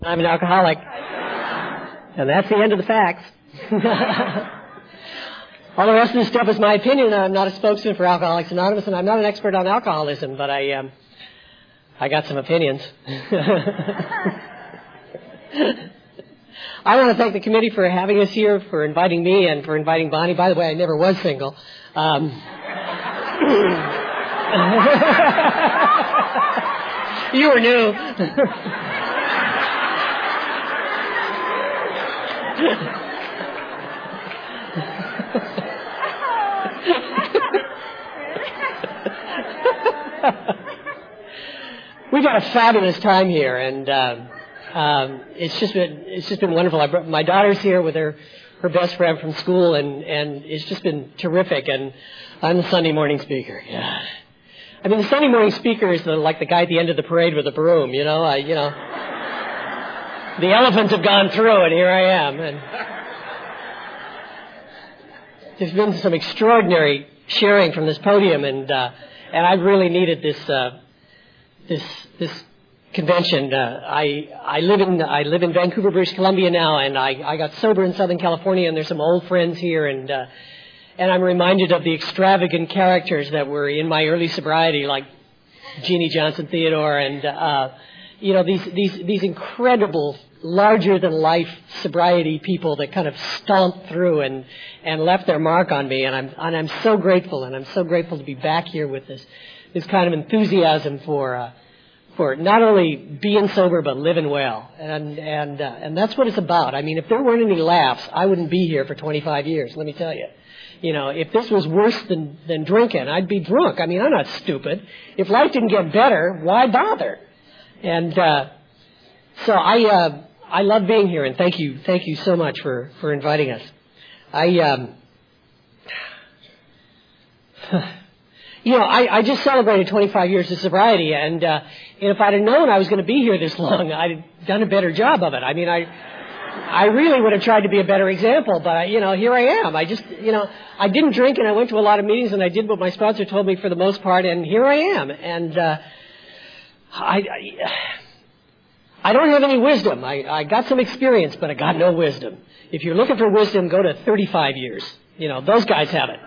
I'm an alcoholic. And that's the end of the facts. All the rest of this stuff is my opinion. I'm not a spokesman for Alcoholics Anonymous, and I'm not an expert on alcoholism, but I got some opinions. I want to thank the committee for having us here, for inviting me, and for inviting Bonnie. By the way, I never was single. You were new. We've had a fabulous time here, and it's just been wonderful. My daughter's here with her best friend from school, and it's just been terrific. And I'm the Sunday morning speaker. Yeah, I mean the Sunday morning speaker is like the guy at the end of the parade with the broom. The elephants have gone through, and here I am. And there's been some extraordinary sharing from this podium, and I've really needed this convention. I live in Vancouver, British Columbia now, and I got sober in Southern California, and there's some old friends here, and I'm reminded of the extravagant characters that were in my early sobriety, like Jeannie Johnson Theodore, and these incredible, larger than life sobriety people that kind of stomped through and left their mark on me, and I'm so grateful, and I'm so grateful to be back here with this kind of enthusiasm for not only being sober but living well, and that's what it's about. I mean, if there weren't any laughs, I wouldn't be here for 25 years. Let me tell you. If this was worse than drinking, I'd be drunk. I mean, I'm not stupid. If life didn't get better, why bother? And so I love being here, and thank you so much for inviting us. I just celebrated 25 years of sobriety, and if I'd have known I was going to be here this long, I'd have done a better job of it. I mean, I really would have tried to be a better example, but here I am. I didn't drink, and I went to a lot of meetings, and I did what my sponsor told me for the most part, and here I am. And I don't have any wisdom. I got some experience, but I got no wisdom. If you're looking for wisdom, go to 35 years. Those guys have it.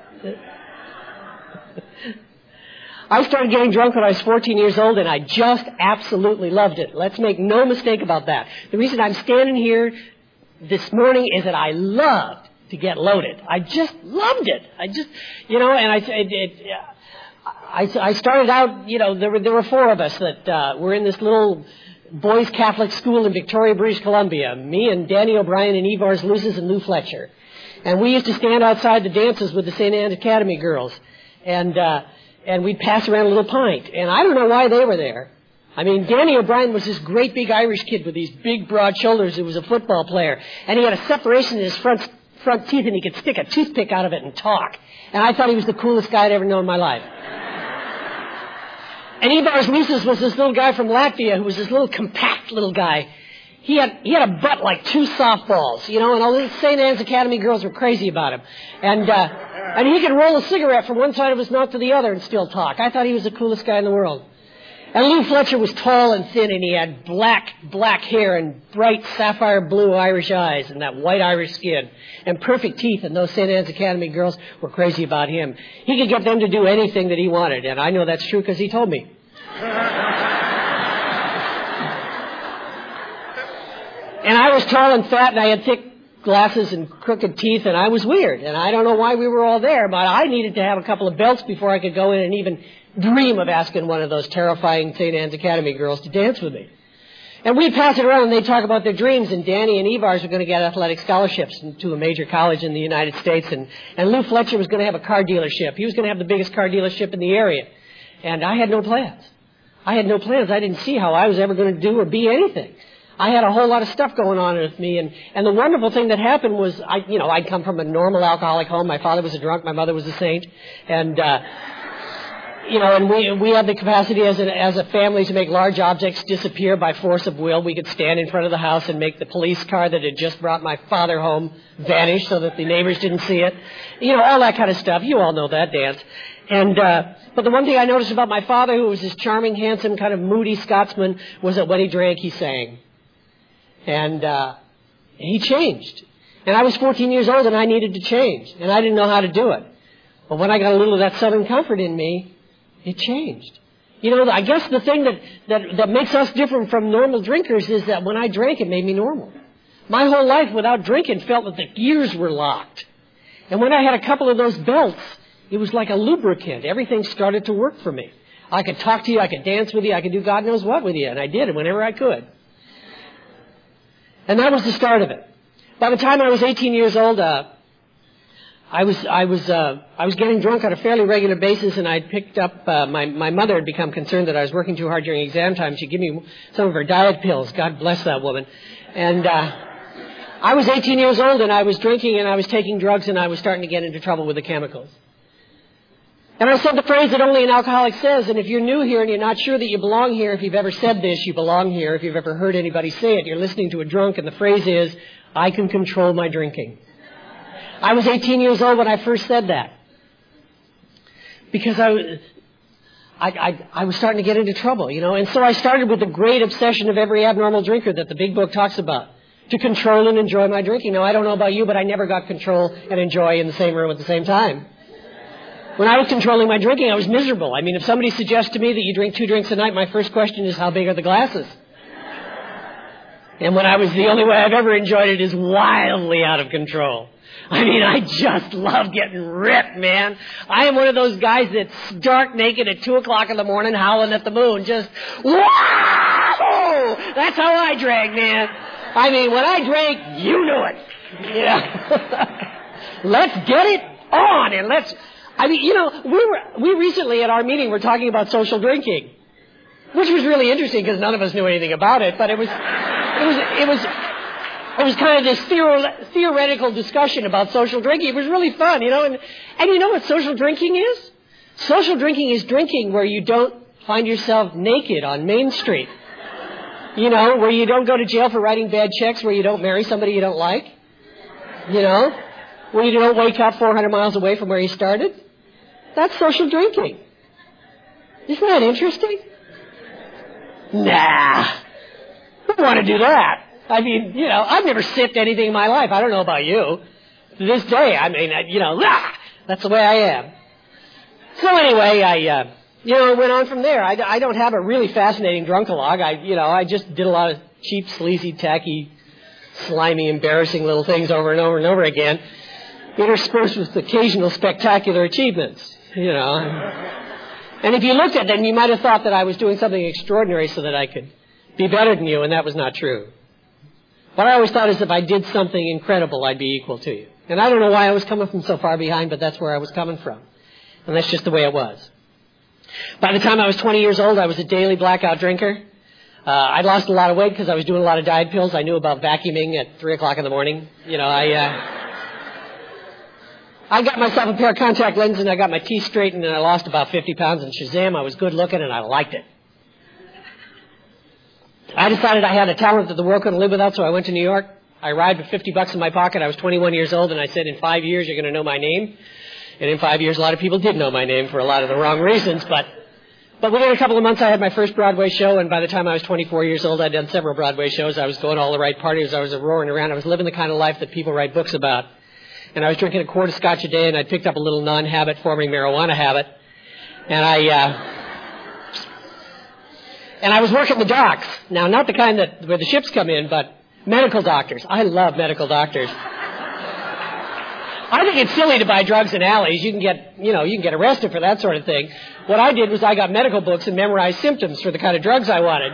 I started getting drunk when I was 14 years old, and I just absolutely loved it. Let's make no mistake about that. The reason I'm standing here this morning is that I loved to get loaded. I just loved it. I started out, there were four of us that were in this little boys' Catholic school in Victoria, British Columbia. Me and Danny O'Brien and Evars Luces and Lou Fletcher. And we used to stand outside the dances with the St. Anne's Academy girls. And we'd pass around a little pint. And I don't know why they were there. I mean, Danny O'Brien was this great big Irish kid with these big broad shoulders who was a football player. And he had a separation in his front teeth, and he could stick a toothpick out of it and talk. And I thought he was the coolest guy I'd ever known in my life. And Evars Luces was this little guy from Latvia who was this little compact little guy. He had a butt like two softballs, and all the St. Anne's Academy girls were crazy about him. And he could roll a cigarette from one side of his mouth to the other and still talk. I thought he was the coolest guy in the world. And Lou Fletcher was tall and thin, and he had black hair and bright sapphire blue Irish eyes and that white Irish skin and perfect teeth, and those St. Anne's Academy girls were crazy about him. He could get them to do anything that he wanted, and I know that's true because he told me. And I was tall and fat, and I had thick glasses and crooked teeth, and I was weird. And I don't know why we were all there, but I needed to have a couple of belts before I could go in and even dream of asking one of those terrifying St. Anne's Academy girls to dance with me. And we'd pass it around, and they'd talk about their dreams, and Danny and Evars were going to get athletic scholarships to a major college in the United States, and Lou Fletcher was going to have a car dealership. He was going to have the biggest car dealership in the area. And I had no plans. I didn't see how I was ever going to do or be anything. I had a whole lot of stuff going on with me, and the wonderful thing that happened was, I'd come from a normal alcoholic home. My father was a drunk, my mother was a saint, and we had the capacity as a family to make large objects disappear by force of will. We could stand in front of the house and make the police car that had just brought my father home vanish so that the neighbors didn't see it. All that kind of stuff. You all know that dance. And but the one thing I noticed about my father, who was this charming, handsome, kind of moody Scotsman, was that when he drank, he sang. And he changed. And I was 14 years old and I needed to change. And I didn't know how to do it. But when I got a little of that Southern comfort in me, it changed. You know, I guess the thing that makes us different from normal drinkers is that when I drank, it made me normal. My whole life without drinking felt that the gears were locked. And when I had a couple of those belts, it was like a lubricant. Everything started to work for me. I could talk to you, I could dance with you, I could do God knows what with you, and I did it whenever I could. And that was the start of it. By the time I was 18 years old, I was getting drunk on a fairly regular basis, and I'd picked up, my mother had become concerned that I was working too hard during exam time. She'd give me some of her diet pills. God bless that woman. And I was 18 years old, and I was drinking, and I was taking drugs, and I was starting to get into trouble with the chemicals. And I said the phrase that only an alcoholic says, and if you're new here and you're not sure that you belong here, if you've ever said this, you belong here. If you've ever heard anybody say it, you're listening to a drunk, and the phrase is, I can control my drinking. I was 18 years old when I first said that. Because I was starting to get into trouble, you know. And so I started with the great obsession of every abnormal drinker that the big book talks about, to control and enjoy my drinking. Now, I don't know about you, but I never got control and enjoy in the same room at the same time. When I was controlling my drinking, I was miserable. I mean, if somebody suggests to me that you drink 2 drinks a night, my first question is, how big are the glasses? And when I was, the only way I've ever enjoyed it is wildly out of control. I mean, I just love getting ripped, man. I am one of those guys that's stark naked at 2 o'clock in the morning howling at the moon. Just, wow! That's how I drank, man. I mean, when I drank, you knew it. Yeah. Let's get it on and let's... I mean, you know, we recently at our meeting were talking about social drinking, which was really interesting because none of us knew anything about it, but it was kind of this theoretical discussion about social drinking. It was really fun, you know, and you know what social drinking is? Social drinking is drinking where you don't find yourself naked on Main Street. You know, where you don't go to jail for writing bad checks, where you don't marry somebody you don't like. You know, where you don't wake up 400 miles away from where you started. That's social drinking. Isn't that interesting? Nah. I don't want to do that. I mean, you know, I've never sipped anything in my life. I don't know about you. To this day, I mean, you know, that's the way I am. So anyway, I went on from there. I don't have a really fascinating drunkalog. I just did a lot of cheap, sleazy, tacky, slimy, embarrassing little things over and over and over again, interspersed with occasional spectacular achievements, you know. And if you looked at them, you might have thought that I was doing something extraordinary so that I could be better than you, and that was not true. What I always thought is if I did something incredible, I'd be equal to you. And I don't know why I was coming from so far behind, but that's where I was coming from. And that's just the way it was. By the time I was 20 years old, I was a daily blackout drinker. I'd lost a lot of weight because I was doing a lot of diet pills. I knew about vacuuming at 3 o'clock in the morning. You know, I got myself a pair of contact lenses and I got my teeth straightened and I lost about 50 pounds. And Shazam, I was good looking and I liked it. I decided I had a talent that the world couldn't live without, so I went to New York. I arrived with $50 in my pocket. I was 21 years old, and I said, in 5 years, you're going to know my name. And in 5 years, a lot of people did know my name for a lot of the wrong reasons. But within a couple of months, I had my first Broadway show, and by the time I was 24 years old, I'd done several Broadway shows. I was going to all the right parties. I was roaring around. I was living the kind of life that people write books about. And I was drinking a quart of scotch a day, and I picked up a little non-habit forming marijuana habit. And I was working the docks. Now, not the kind where the ships come in, but medical doctors. I love medical doctors. I think it's silly to buy drugs in alleys. You can get arrested for that sort of thing. What I did was I got medical books and memorized symptoms for the kind of drugs I wanted.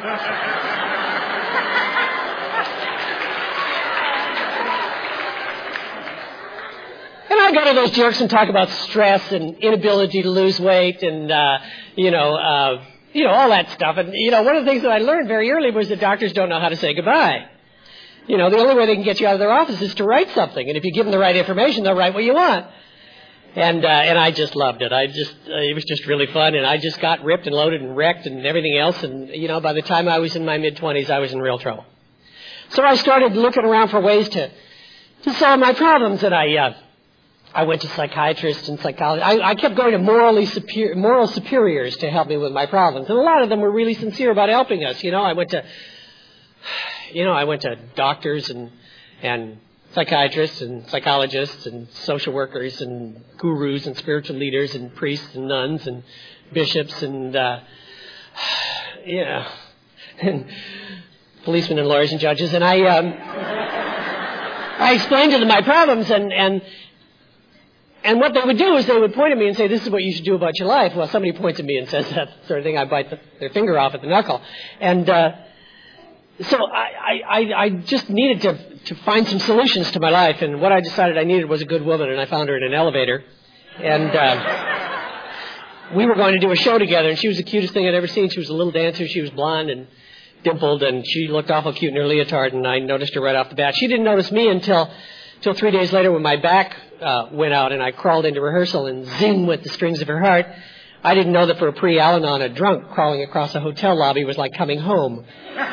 And I go to those jerks and talk about stress and inability to lose weight and, all that stuff. And, one of the things that I learned very early was that doctors don't know how to say goodbye. The only way they can get you out of their office is to write something. And if you give them the right information, they'll write what you want. And I just loved it. It was just really fun. And I just got ripped and loaded and wrecked and everything else. And, by the time I was in my mid-20s, I was in real trouble. So I started looking around for ways to solve my problems. And I went to psychiatrists and psychologists. I kept going to moral superiors to help me with my problems. And a lot of them were really sincere about helping us. I went to I went to doctors and psychiatrists and psychologists and social workers and gurus and spiritual leaders and priests and nuns and bishops and and policemen and lawyers and judges. And I explained to them my problems, and what they would do is they would point at me and say, "This is what you should do about your life." Well, somebody points at me and says that sort of thing. I bite their finger off at the knuckle. And so I just needed to find some solutions to my life. And what I decided I needed was a good woman, and I found her in an elevator. And we were going to do a show together, and she was the cutest thing I'd ever seen. She was a little dancer. She was blonde and dimpled, and she looked awful cute in her leotard, and I noticed her right off the bat. She didn't notice me until 3 days later when my back went out and I crawled into rehearsal and zing went the strings of her heart. I didn't know that for a pre-Al-Anon, a drunk crawling across a hotel lobby was like coming home.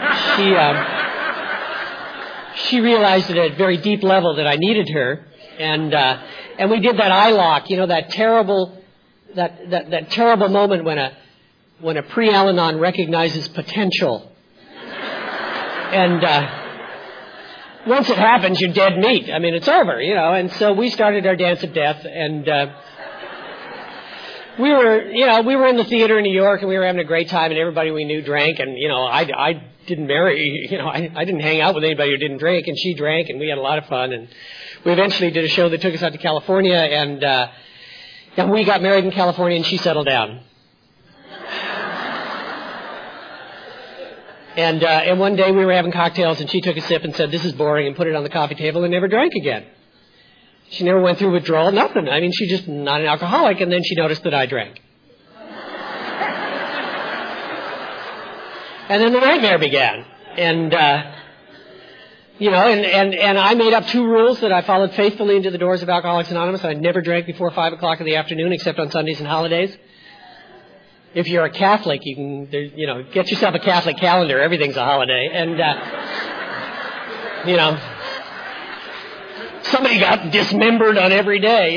She realized at a very deep level that I needed her, and we did that eye lock, that terrible moment when a pre-Al-Anon recognizes potential. And once it happens, you're dead meat. I mean, it's over, And so we started our dance of death, and we were in the theater in New York, and we were having a great time, and everybody we knew drank, and I didn't marry, I didn't hang out with anybody who didn't drink, and she drank, and we had a lot of fun, and we eventually did a show that took us out to California, and we got married in California, and she settled down. And one day we were having cocktails, and she took a sip and said, "This is boring," and put it on the coffee table and never drank again. She never went through withdrawal, nothing. I mean, she's just not an alcoholic, and then she noticed that I drank. And then the nightmare began. And, and I made up 2 rules that I followed faithfully into the doors of Alcoholics Anonymous. I never drank before 5 o'clock in the afternoon, except on Sundays and holidays. If you're a Catholic, you can, get yourself a Catholic calendar. Everything's a holiday. And, somebody got dismembered on every day,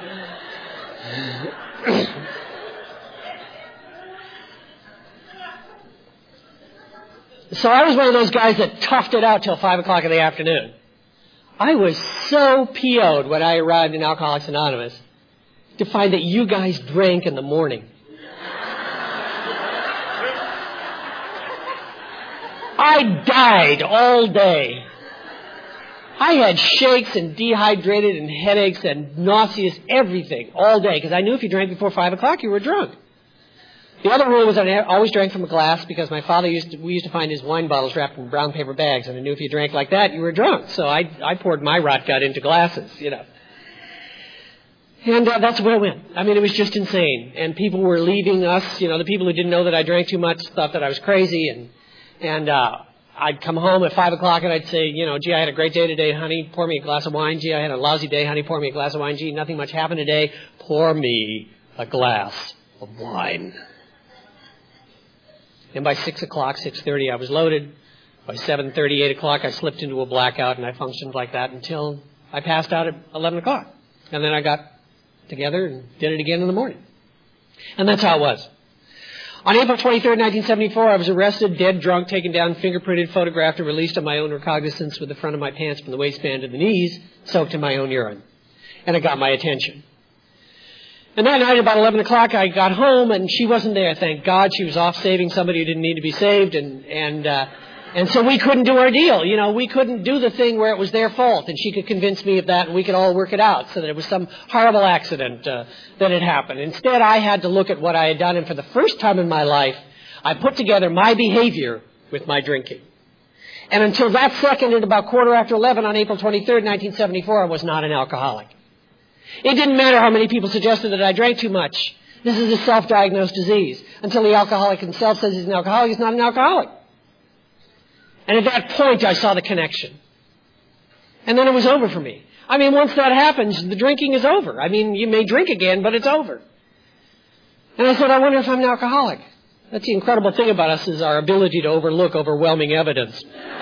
So I was one of those guys that toughed it out till 5 o'clock in the afternoon. I was so PO'd when I arrived in Alcoholics Anonymous to find that you guys drank in the morning. I died all day. I had shakes and dehydrated and headaches and nauseous everything all day because I knew if you drank before 5 o'clock, you were drunk. The other rule was I always drank from a glass because my father we used to find his wine bottles wrapped in brown paper bags, and I knew if you drank like that, you were drunk. So I poured my rot gut into glasses, And that's where I went. I mean, it was just insane. And people were leaving us, the people who didn't know that I drank too much thought that I was crazy, and I'd come home at 5 o'clock and I'd say, gee, I had a great day today, honey, pour me a glass of wine. Gee, I had a lousy day, honey, pour me a glass of wine. Gee, nothing much happened today, pour me a glass of wine. And by 6 o'clock, 6:30, I was loaded. By 7:30, 8 o'clock, I slipped into a blackout, and I functioned like that until I passed out at 11 o'clock. And then I got together and did it again in the morning. And that's how it was. On April 23rd, 1974, I was arrested, dead drunk, taken down, fingerprinted, photographed, and released on my own recognizance with the front of my pants from the waistband to the knees, soaked in my own urine. And it got my attention. And that night, about 11 o'clock, I got home, and she wasn't there, thank God. She was off saving somebody who didn't need to be saved, and so we couldn't do our deal. We couldn't do the thing where it was their fault, and she could convince me of that, and we could all work it out so that it was some horrible accident that had happened. Instead, I had to look at what I had done, and for the first time in my life, I put together my behavior with my drinking. And until that second, at about 11:15 on April 23rd, 1974, I was not an alcoholic. It didn't matter how many people suggested that I drank too much. This is a self-diagnosed disease. Until the alcoholic himself says he's an alcoholic, he's not an alcoholic. And at that point, I saw the connection. And then it was over for me. I mean, once that happens, the drinking is over. I mean, you may drink again, but it's over. And I said, I wonder if I'm an alcoholic. That's the incredible thing about us, is our ability to overlook overwhelming evidence.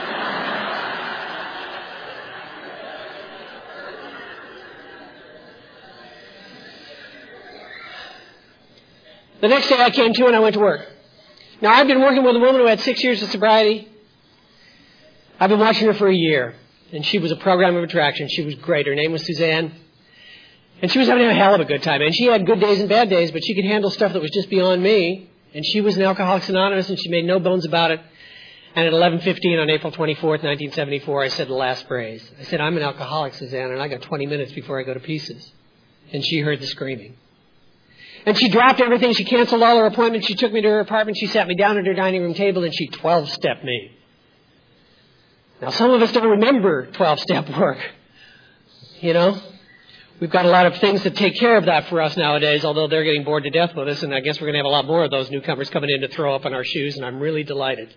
The next day I came to and I went to work. Now, I've been working with a woman who had 6 years of sobriety. I've been watching her for a year, and she was a program of attraction. She was great. Her name was Suzanne, and she was having a hell of a good time. And she had good days and bad days, but she could handle stuff that was just beyond me. And she was an Alcoholics Anonymous, and she made no bones about it. And at 11:15 on April 24th, 1974, I said the last phrase. I said, "I'm an alcoholic, Suzanne, and I got 20 minutes before I go to pieces." And she heard the screaming. And she dropped everything. She canceled all her appointments. She took me to her apartment. She sat me down at her dining room table, and she 12-stepped me. Now, some of us don't remember 12-step work. You know? We've got a lot of things that take care of that for us nowadays, although they're getting bored to death with us, and I guess we're going to have a lot more of those newcomers coming in to throw up on our shoes, and I'm really delighted.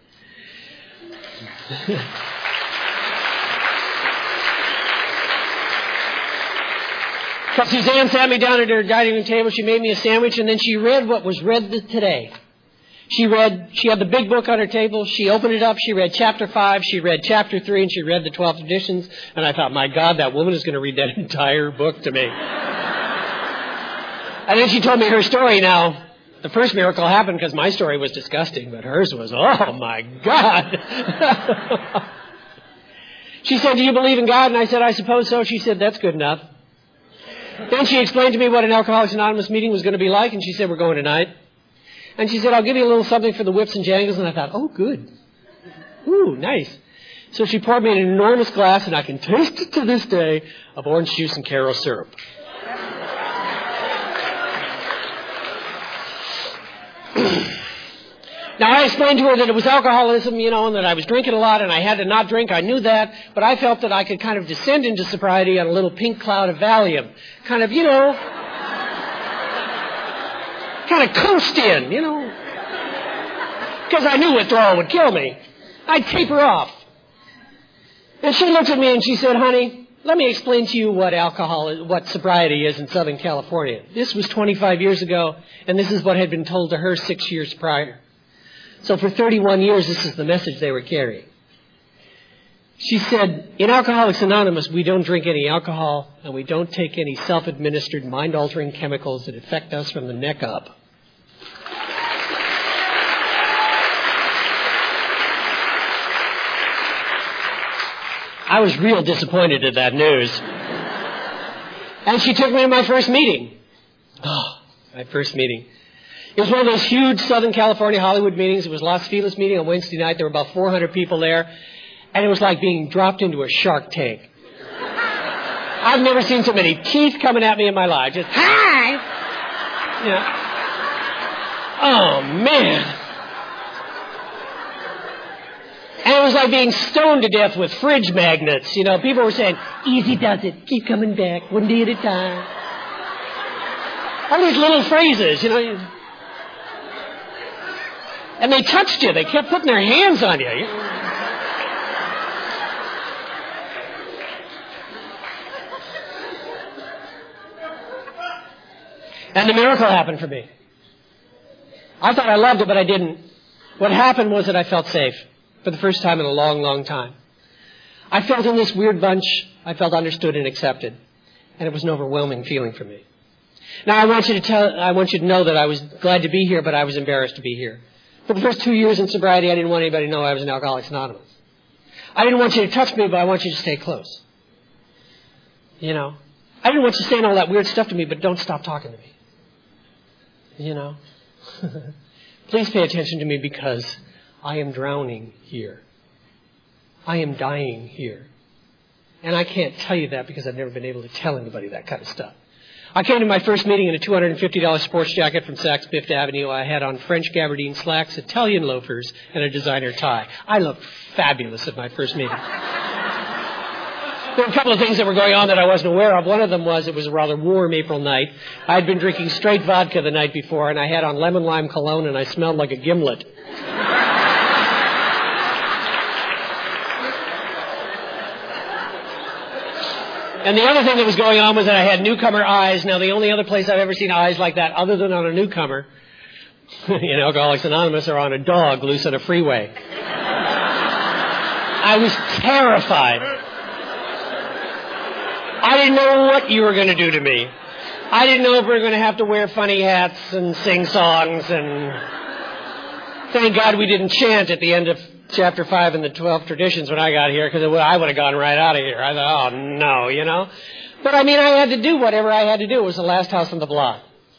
But Suzanne sat me down at her dining room table. She made me a sandwich, and then she read what was read today. She had the big book on her table. She opened it up. She read chapter 5. She read chapter 3, and she read the 12 editions. And I thought, my God, that woman is going to read that entire book to me. And then she told me her story. Now, the first miracle happened because my story was disgusting, but hers was, oh, my God. She said, "Do you believe in God?" And I said, "I suppose so." She said, "That's good enough." Then she explained to me what an Alcoholics Anonymous meeting was going to be like, and she said, "We're going tonight." And she said, "I'll give you a little something for the whips and jangles." And I thought, oh, good. Ooh, nice. So she poured me an enormous glass, and I can taste it to this day, of orange juice and Karo syrup. Now, I explained to her that it was alcoholism, and that I was drinking a lot, and I had to not drink. I knew that, but I felt that I could kind of descend into sobriety on a little pink cloud of Valium. Kind of, kind of coast in, because I knew withdrawal would kill me. I'd taper off. And she looked at me and she said, "Honey, let me explain to you what sobriety is in Southern California." This was 25 years ago, and this is what had been told to her 6 years prior. So for 31 years, this is the message they were carrying. She said, "In Alcoholics Anonymous, we don't drink any alcohol, and we don't take any self-administered mind-altering chemicals that affect us from the neck up." I was real disappointed at that news. And she took me to my first meeting. Oh, my first meeting. It was one of those huge Southern California Hollywood meetings. It was Los Feliz meeting on Wednesday night. There were about 400 people there. And it was like being dropped into a shark tank. I've never seen so many teeth coming at me in my life. Just, hi! Oh, man. And it was like being stoned to death with fridge magnets. People were saying, "Easy does it. Keep coming back. One day at a time." All these little phrases, And they touched you. They kept putting their hands on you. And the miracle happened for me. I thought I loved it, but I didn't. What happened was that I felt safe for the first time in a long, long time. I felt in this weird bunch, I felt understood and accepted. And it was an overwhelming feeling for me. Now, I want you to know that I was glad to be here, but I was embarrassed to be here. For the first 2 years in sobriety, I didn't want anybody to know I was an Alcoholics Anonymous. I didn't want you to touch me, but I want you to stay close. I didn't want you saying all that weird stuff to me, but don't stop talking to me. Please pay attention to me because I am drowning here. I am dying here. And I can't tell you that because I've never been able to tell anybody that kind of stuff. I came to my first meeting in a $250 sports jacket from Saks Fifth Avenue. I had on French gabardine slacks, Italian loafers, and a designer tie. I looked fabulous at my first meeting. There were a couple of things that were going on that I wasn't aware of. One of them was it was a rather warm April night. I had been drinking straight vodka the night before, and I had on lemon lime cologne, and I smelled like a gimlet. And the other thing that was going on was that I had newcomer eyes. Now, the only other place I've ever seen eyes like that, other than on a newcomer, in Alcoholics Anonymous, or on a dog loose on a freeway. I was terrified. I didn't know what you were going to do to me. I didn't know if we were going to have to wear funny hats and sing songs. And thank God we didn't chant at the end of chapter 5 in the 12 traditions when I got here, because I would have gone right out of here. I thought, oh no, you know. But I mean, I had to do whatever I had to do. It was the last house on the block.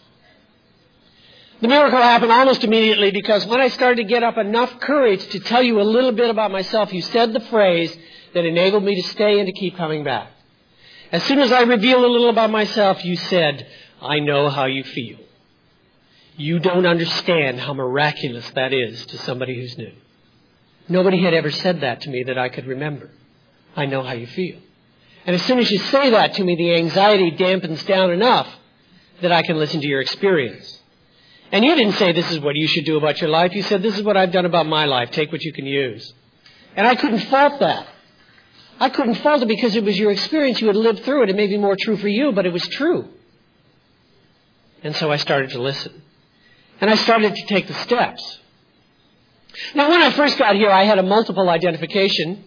The miracle happened almost immediately, because when I started to get up enough courage to tell you a little bit about myself, you said the phrase that enabled me to stay and to keep coming back. As soon as I revealed a little about myself, you said, I know how you feel. You don't understand how miraculous that is to somebody who's new. Nobody had ever said that to me that I could remember. I know how you feel. And as soon as you say that to me, the anxiety dampens down enough that I can listen to your experience. And you didn't say this is what you should do about your life. You said this is what I've done about my life. Take what you can use. And I couldn't fault that. I couldn't fault it because it was your experience. You had lived through it. It may be more true for you, but it was true. And so I started to listen. And I started to take the steps. Now, when I first got here, I had a multiple identification.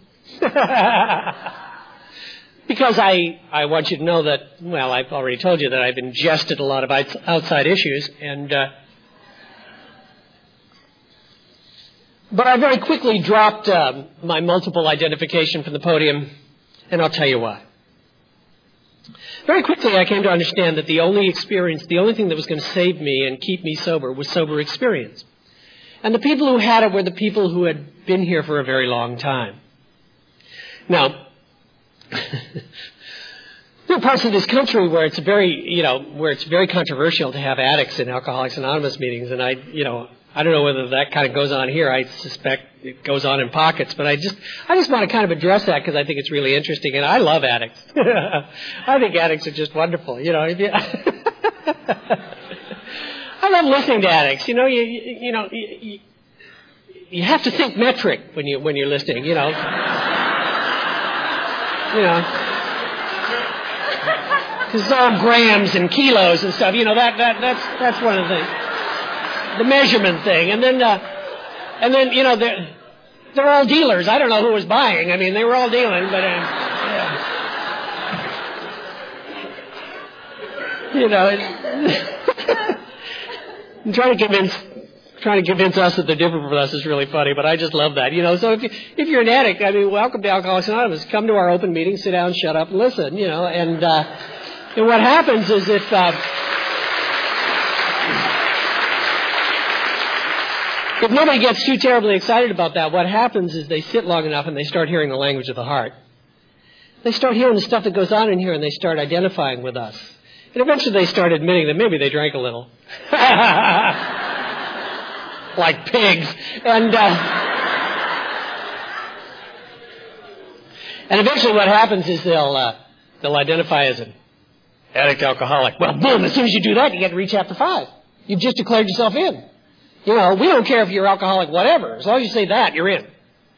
Because I want you to know that, well, I've already told you that I've ingested a lot of outside issues. But I very quickly dropped my multiple identification from the podium, and I'll tell you why. Very quickly, I came to understand that the only thing that was going to save me and keep me sober was sober experience. And the people who had it were the people who had been here for a very long time. Now, there are parts of this country where it's very controversial to have addicts in Alcoholics Anonymous meetings, and I don't know whether that kind of goes on here. I suspect it goes on in pockets, but I just want to kind of address that because I think it's really interesting, and I love addicts. I think addicts are just wonderful. I love listening to addicts. You have to think metric when you're listening. Because it's all grams and kilos and stuff. That's one of the things. The measurement thing, and then they're all dealers. I don't know who was buying. I mean, they were all dealing, but I'm trying to convince us that they're different from us is really funny, but I just love that. So if you're an addict, I mean, welcome to Alcoholics Anonymous. Come to our open meeting, sit down, shut up, and listen. And what happens is if nobody gets too terribly excited about that, what happens is they sit long enough and they start hearing the language of the heart. They start hearing the stuff that goes on in here and they start identifying with us. And eventually they start admitting that maybe they drank a little. Like pigs. And eventually what happens is they'll identify as an addict alcoholic. Well, boom, as soon as you do that, you get to read chapter 5. You've just declared yourself in. We don't care if you're alcoholic, whatever. As long as you say that, you're in.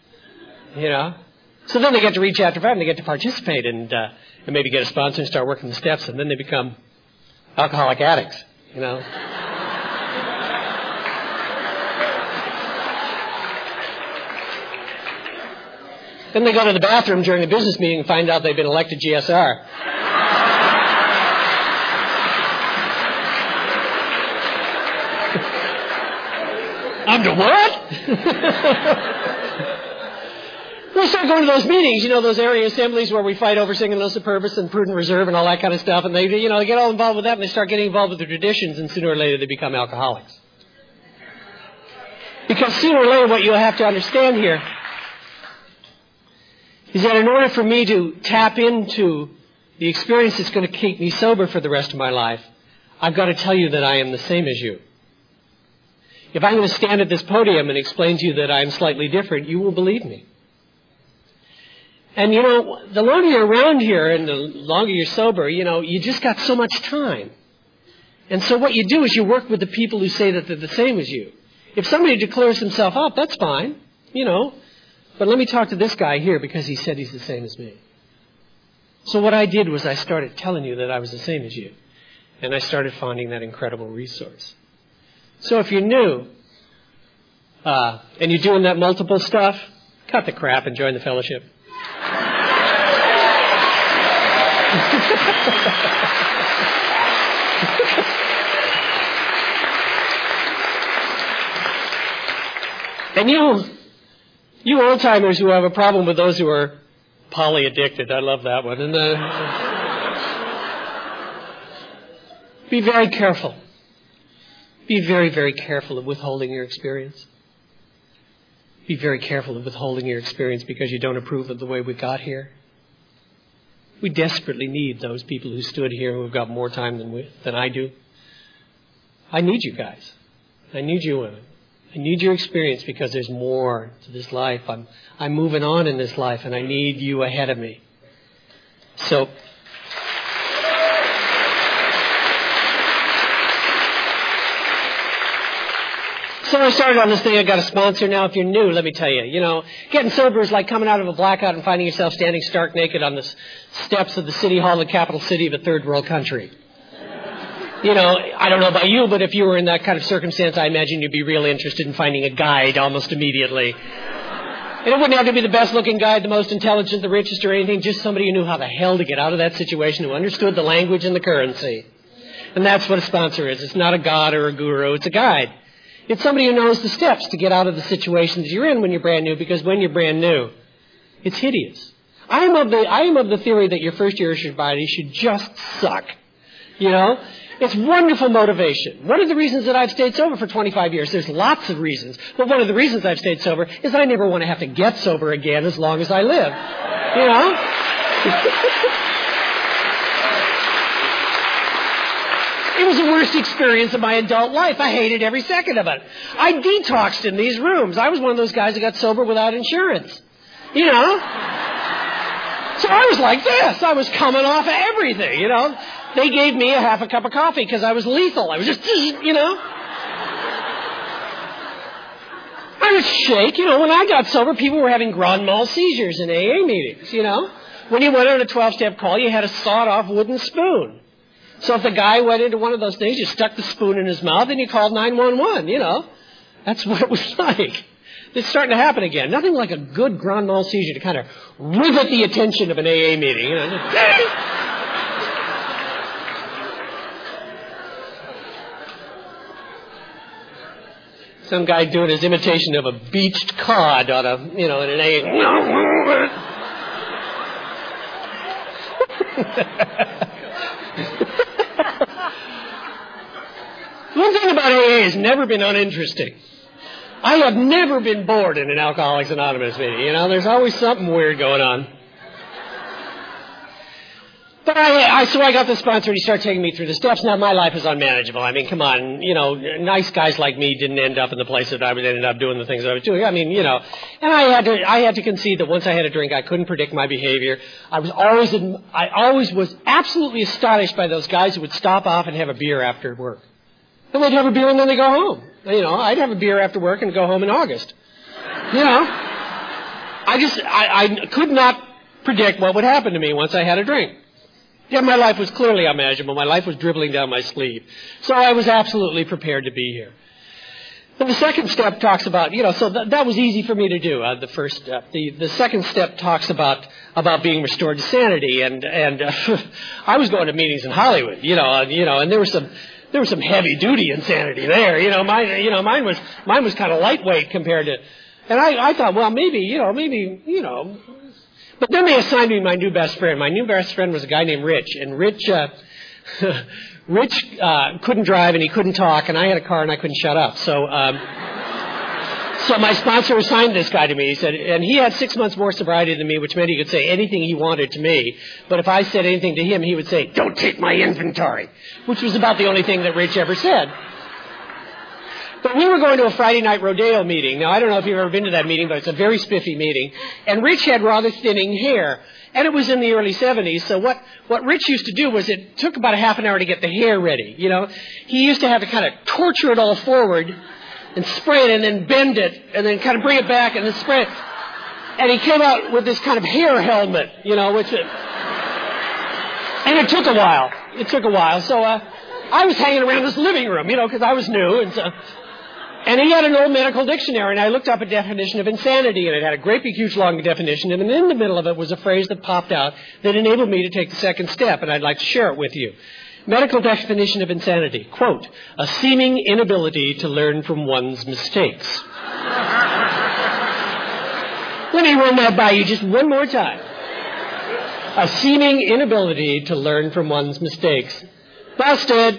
So then they get to read chapter 5 and they get to participate and maybe get a sponsor and start working the steps, and then they become alcoholic addicts, Then they go to the bathroom during the business meeting and find out they've been elected GSR. Under what? We start going to those meetings, those area assemblies where we fight over singing Los Superbus and Prudent Reserve and all that kind of stuff, and they get all involved with that, and they start getting involved with the traditions, and sooner or later they become alcoholics. Because sooner or later what you'll have to understand here is that in order for me to tap into the experience that's going to keep me sober for the rest of my life, I've got to tell you that I am the same as you. If I'm going to stand at this podium and explain to you that I'm slightly different, you will believe me. And, the longer you're around here and the longer you're sober, you just got so much time. And so what you do is you work with the people who say that they're the same as you. If somebody declares himself up, that's fine, But let me talk to this guy here because he said he's the same as me. So what I did was I started telling you that I was the same as you. And I started finding that incredible resource. So if you're new, and you're doing that multiple stuff, cut the crap and join the fellowship. And You old-timers who have a problem with those who are poly-addicted. I love that one. And be very careful. Be very, very careful of withholding your experience. Be very careful of withholding your experience because you don't approve of the way we got here. We desperately need those people who stood here who have got more time than I do. I need you guys. I need you women. I need your experience because there's more to this life. I'm moving on in this life and I need you ahead of me. So I started on this thing. I got a sponsor now. If you're new, let me tell you, getting sober is like coming out of a blackout and finding yourself standing stark naked on the steps of the city hall, the capital city of a third world country. I don't know about you, but if you were in that kind of circumstance, I imagine you'd be real interested in finding a guide almost immediately. And it wouldn't have to be the best looking guide, the most intelligent, the richest or anything, just somebody who knew how the hell to get out of that situation, who understood the language and the currency. And that's what a sponsor is. It's not a god or a guru, it's a guide. It's somebody who knows the steps to get out of the situations you're in when you're brand new, because when you're brand new, it's hideous. I am of the theory that your first year of sobriety should just suck. It's wonderful motivation. One of the reasons that I've stayed sober for 25 years, there's lots of reasons, but one of the reasons I've stayed sober is I never want to have to get sober again as long as I live. It was the worst experience of my adult life. I hated every second of it. I detoxed in these rooms. I was one of those guys that got sober without insurance. So I was like this. I was coming off of everything, They gave me a half a cup of coffee because I was lethal. I was just, I would shake. When I got sober, people were having grand mal seizures in AA meetings, When you went on a 12-step call, you had a sawed-off wooden spoon. So if the guy went into one of those things, you stuck the spoon in his mouth and you called 911, That's what it was like. It's starting to happen again. Nothing like a good grand mal seizure to kind of rivet the attention of an AA meeting, Some guy doing his imitation of a beached cod on in an AA. One thing about AA has never been uninteresting. I have never been bored in an Alcoholics Anonymous meeting. There's always something weird going on. But so I got the sponsor and he started taking me through the steps. Now my life is unmanageable. I mean, come on, nice guys like me didn't end up in the place that I would end up doing the things that I was doing. I mean, and I had to concede that once I had a drink, I couldn't predict my behavior. I always was absolutely astonished by those guys who would stop off and have a beer after work. And they'd have a beer and then they go home. I'd have a beer after work and go home in August. I could not predict what would happen to me once I had a drink. Yeah, my life was clearly unmanageable. My life was dribbling down my sleeve. So I was absolutely prepared to be here. And the second step talks about, so that was easy for me to do, the first step. The second step talks about being restored to sanity. And I was going to meetings in Hollywood, and there was some heavy duty insanity there. Mine was kind of lightweight compared to, and I thought, well, maybe. But then they assigned me my new best friend. My new best friend was a guy named Rich, and Rich couldn't drive and he couldn't talk, and I had a car and I couldn't shut up. So my sponsor assigned this guy to me. He said, and he had 6 months more sobriety than me, which meant he could say anything he wanted to me. But if I said anything to him, he would say, "Don't take my inventory," which was about the only thing that Rich ever said. But we were going to a Friday night rodeo meeting. Now, I don't know if you've ever been to that meeting, but it's a very spiffy meeting. And Rich had rather thinning hair. And it was in the early 70s. So what Rich used to do was it took about a half an hour to get the hair ready. He used to have to kind of torture it all forward and spray it and then bend it and then kind of bring it back and then spray it. And he came out with this kind of hair helmet, and it took a while. So I was hanging around his living room, because I was new. And he had an old medical dictionary, and I looked up a definition of insanity, and it had a great big, huge, long definition, and in the middle of it was a phrase that popped out that enabled me to take the second step, and I'd like to share it with you. Medical definition of insanity, quote, "a seeming inability to learn from one's mistakes." Let me run that by you just one more time. A seeming inability to learn from one's mistakes. Busted.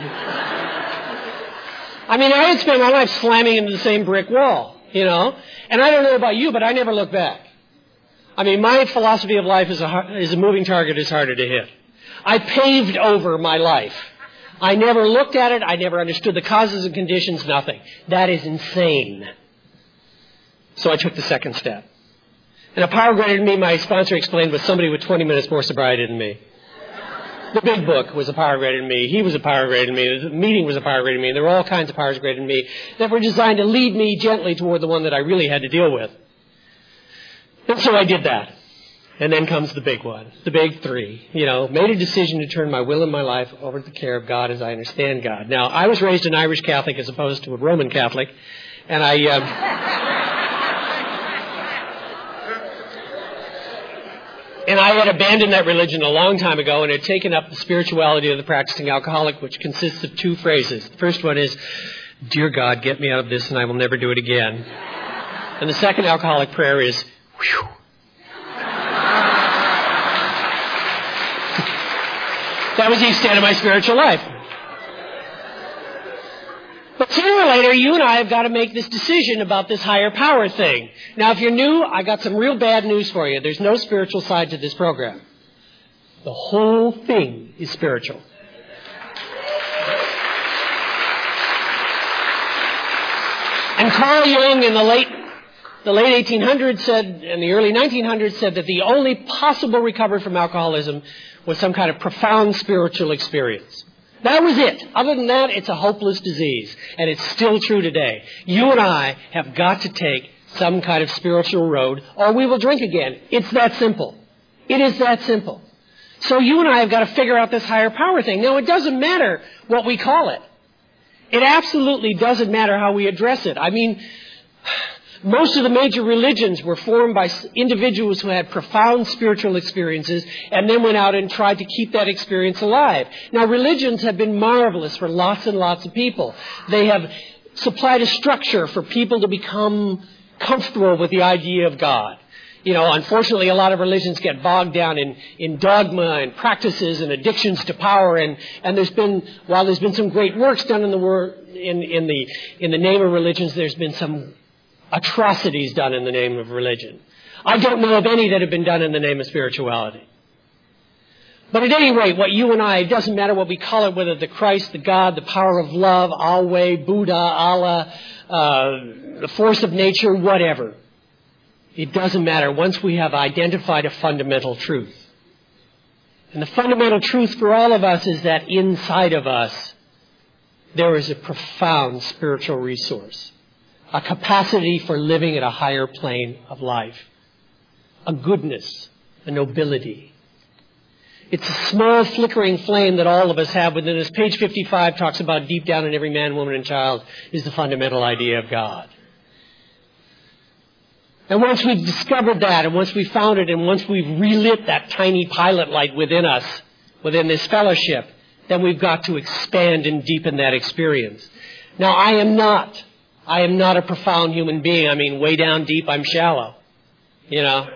I mean, I had spent my life slamming into the same brick wall, you know. And I don't know about you, but I never look back. I mean, my philosophy of life is a moving target is harder to hit. I paved over my life. I never looked at it. I never understood the causes and conditions, nothing. That is insane. So I took the second step. And a power greater than me, my sponsor explained, was somebody with 20 minutes more sobriety than me. The big book was a power greater than me. He was a power greater than me. The meeting was a power greater than me. There were all kinds of powers greater than me that were designed to lead me gently toward the one that I really had to deal with. And so I did that. And then comes the big one, the big three. You know, made a decision to turn my will and my life over to the care of God as I understand God. Now, I was raised an Irish Catholic as opposed to a Roman Catholic. And I had abandoned that religion a long time ago and had taken up the spirituality of the practicing alcoholic, which consists of two phrases. The first one is, "Dear God, get me out of this and I will never do it again." And the second alcoholic prayer is, "Whew." That was the extent of my spiritual life. But sooner or later, you and I have got to make this decision about this higher power thing. Now, if you're new, I got some real bad news for you. There's no spiritual side to this program. The whole thing is spiritual. And Carl Jung in the late 1800s said, and the early 1900s said that the only possible recovery from alcoholism was some kind of profound spiritual experience. That was it. Other than that, it's a hopeless disease. And it's still true today. You and I have got to take some kind of spiritual road, or we will drink again. It's that simple. It is that simple. So you and I have got to figure out this higher power thing. Now, it doesn't matter what we call it. It absolutely doesn't matter how we address it. I mean, most of the major religions were formed by individuals who had profound spiritual experiences and then went out and tried to keep that experience alive. Now, religions have been marvelous for lots and lots of people. They have supplied a structure for people to become comfortable with the idea of God. You know, unfortunately, a lot of religions get bogged down in dogma and practices and addictions to power. And while there's been some great works done in the name of religions, there's been some atrocities done in the name of religion. I don't know of any that have been done in the name of spirituality. But at any rate, what you and I, it doesn't matter what we call it, whether the Christ, the God, the power of love, Alway, Buddha, Allah, the force of nature, whatever. It doesn't matter once we have identified a fundamental truth. And the fundamental truth for all of us is that inside of us, there is a profound spiritual resource. A capacity for living at a higher plane of life. A goodness, a nobility. It's a small flickering flame that all of us have within us. Page 55 talks about deep down in every man, woman, and child is the fundamental idea of God. And once we've discovered that, and once we've found it, and once we've relit that tiny pilot light within us, within this fellowship, then we've got to expand and deepen that experience. Now, I am not a profound human being. I mean, way down deep, I'm shallow. You know?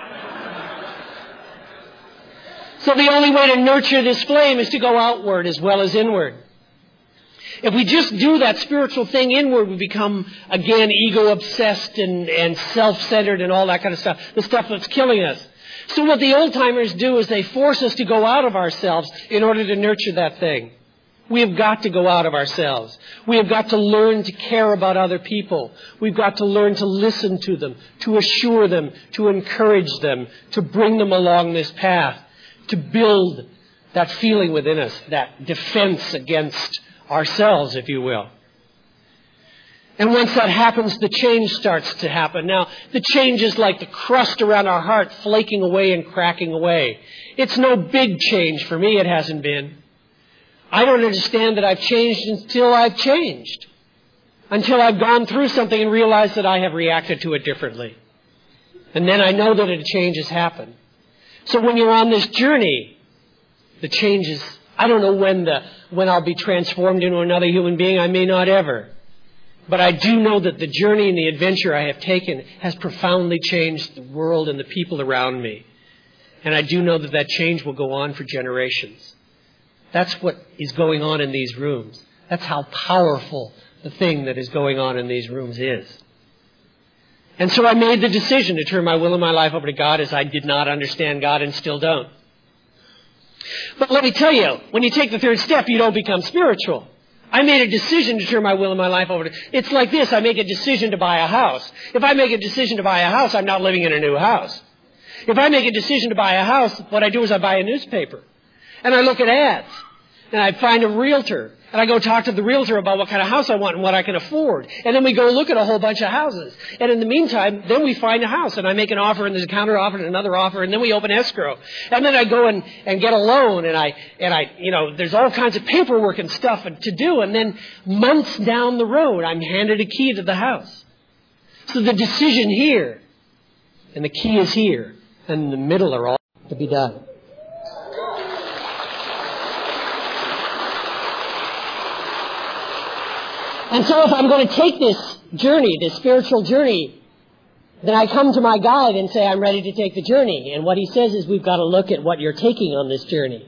So the only way to nurture this flame is to go outward as well as inward. If we just do that spiritual thing inward, we become, again, ego-obsessed and self-centered and all that kind of stuff. The stuff that's killing us. So what the old-timers do is they force us to go out of ourselves in order to nurture that thing. We have got to go out of ourselves. We have got to learn to care about other people. We've got to learn to listen to them, to assure them, to encourage them, to bring them along this path, to build that feeling within us, that defense against ourselves, if you will. And once that happens, the change starts to happen. Now, the change is like the crust around our heart flaking away and cracking away. It's no big change for me. It hasn't been. I don't understand that I've changed until I've changed. Until I've gone through something and realized that I have reacted to it differently. And then I know that a change has happened. So when you're on this journey, the change is, I don't know when I'll be transformed into another human being. I may not ever. But I do know that the journey and the adventure I have taken has profoundly changed the world and the people around me. And I do know that that change will go on for generations. That's what is going on in these rooms. That's how powerful the thing that is going on in these rooms is. And so I made the decision to turn my will and my life over to God, as I did not understand God and still don't. But let me tell you, when you take the third step, you don't become spiritual. I made a decision to turn my will and my life over to... It's like this. I make a decision to buy a house. If I make a decision to buy a house, I'm not living in a new house. If I make a decision to buy a house, what I do is I buy a newspaper. And I look at ads. And I find a realtor. And I go talk to the realtor about what kind of house I want and what I can afford. And then we go look at a whole bunch of houses. And in the meantime, then we find a house. And I make an offer, and there's a counter offer and another offer. And then we open escrow. And then I go and get a loan. And I, there's all kinds of paperwork and stuff to do. And then months down the road, I'm handed a key to the house. So the decision here, and the key is here, and in the middle are all to be done. And so if I'm going to take this journey, this spiritual journey, then I come to my guide and say, I'm ready to take the journey. And what he says is, we've got to look at what you're taking on this journey.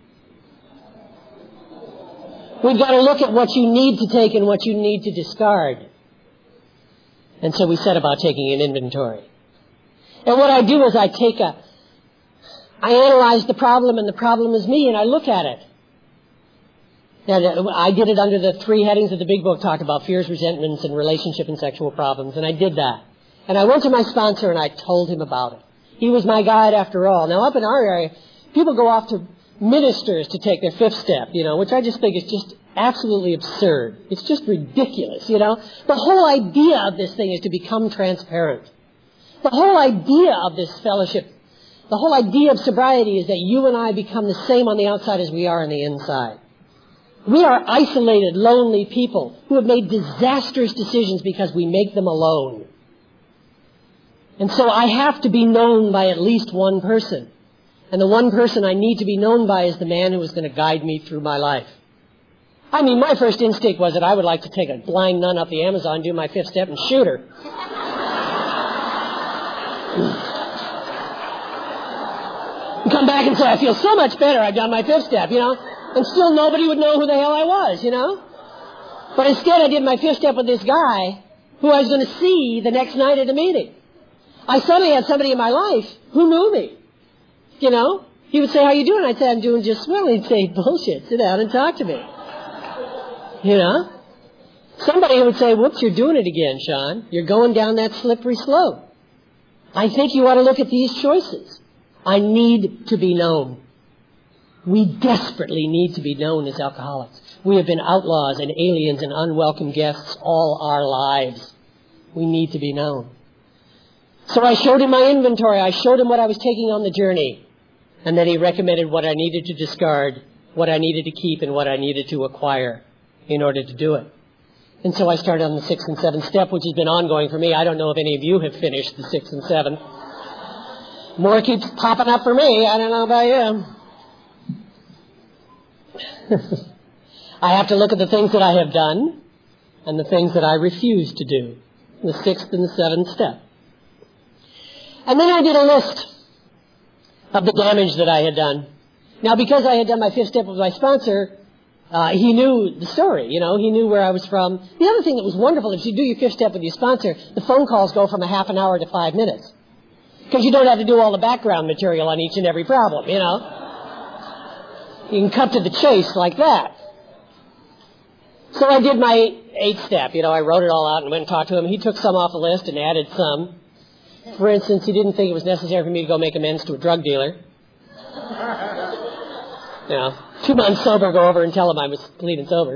We've got to look at what you need to take and what you need to discard. And so we set about taking an inventory. And what I do is I analyze the problem, and the problem is me, and I look at it. And I did it under the 3 headings that the Big Book talked about: fears, resentments, and relationship and sexual problems. And I did that. And I went to my sponsor and I told him about it. He was my guide after all. Now, up in our area, people go off to ministers to take their 5th step, which I just think is just absolutely absurd. It's just ridiculous, The whole idea of this thing is to become transparent. The whole idea of this fellowship, the whole idea of sobriety is that you and I become the same on the outside as we are on the inside. We are isolated, lonely people who have made disastrous decisions because we make them alone. And so I have to be known by at least one person. And the one person I need to be known by is the man who is going to guide me through my life. I mean, my first instinct was that I would like to take a blind nun up the Amazon, do my 5th step, and shoot her. And come back and say, I feel so much better, I've done my 5th step, And still nobody would know who the hell I was, But instead I did my 5th step with this guy who I was going to see the next night at a meeting. I suddenly had somebody in my life who knew me. He would say, how you doing? I'd say, I'm doing just swell. He'd say, bullshit, sit down and talk to me. Somebody would say, whoops, you're doing it again, Sean. You're going down that slippery slope. I think you ought to look at these choices. I need to be known. We desperately need to be known as alcoholics. We have been outlaws and aliens and unwelcome guests all our lives. We need to be known. So I showed him my inventory. I showed him what I was taking on the journey. And then he recommended what I needed to discard, what I needed to keep, and what I needed to acquire in order to do it. And so I started on the 6th and 7th step, which has been ongoing for me. I don't know if any of you have finished the 6th and 7th. More keeps popping up for me. I don't know about you. I have to look at the things that I have done and the things that I refuse to do. The 6th and the 7th step. And then I did a list of the damage that I had done. Now, because I had done my 5th step with my sponsor, he knew the story, He knew where I was from. The other thing that was wonderful, if you do your 5th step with your sponsor, the phone calls go from a half an hour to 5 minutes. Because you don't have to do all the background material on each and every problem, You can cut to the chase like that. So I did my 8th step. I wrote it all out and went and talked to him. He took some off the list and added some. For instance, he didn't think it was necessary for me to go make amends to a drug dealer. 2 months sober, go over and tell him I was clean and sober.